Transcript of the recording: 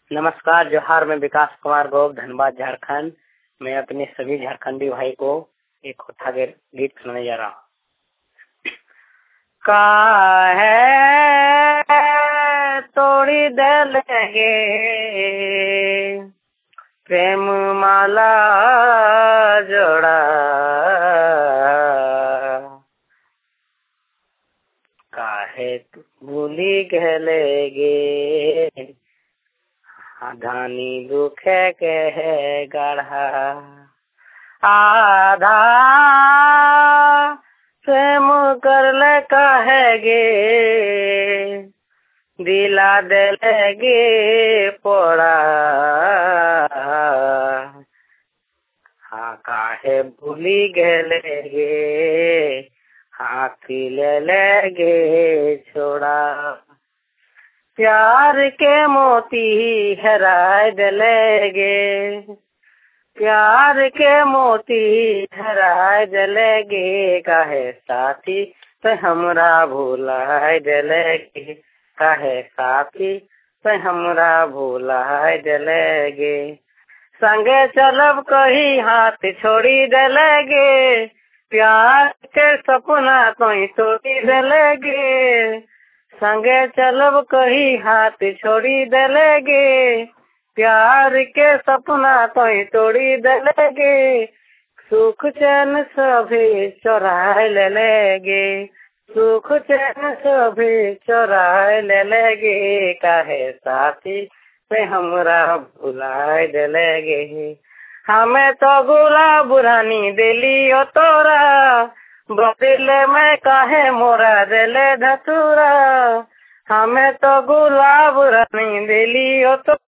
नमस्कार, जोहार। मैं विकास कुमार गोप, धनबाद, झारखंड। मैं अपने सभी झारखंडी भाई को एक होठा गीत सुनाने जा रहा हूँ। काहे तोड़ी देलेगे प्रेम माला जोड़ा, काहे भूली गेलेगे धानी दुखे के है गढ़ा। आधा प्रेम कर ले कहेगे दिला देलेगे पोड़ा। हाँ काहे भूली गेलेगे हाथी ले लेगे छोड़ा। प्यार के मोती हराए दिलेगे, प्यार के मोती हराए दिलेगे। काहे साथी तो हमरा भुलाए दिलेगे, काहे साथी तो हमरा भुलाए दिलेगे। संगे चलब कही हाथ छोड़ी दिलेगे, प्यार के सपना तो तोड़ी दिलेगे। संगे चलब कही हाथ छोड़ी दिलेगे, प्यार के सपना तो तोड़ी दिलेगे। सुख चैन सभी चोराए ले लेगे, सुख चैन सभी चोराए ले लेगे। काहे साथी से हमरा भुलाए दिलेगे। हमें तो गुलाब रानी दिली ओ तोरा, बदले में काहे मोरा दिले धतूरा। हमें तो गुलाब रानी दिली ओ तो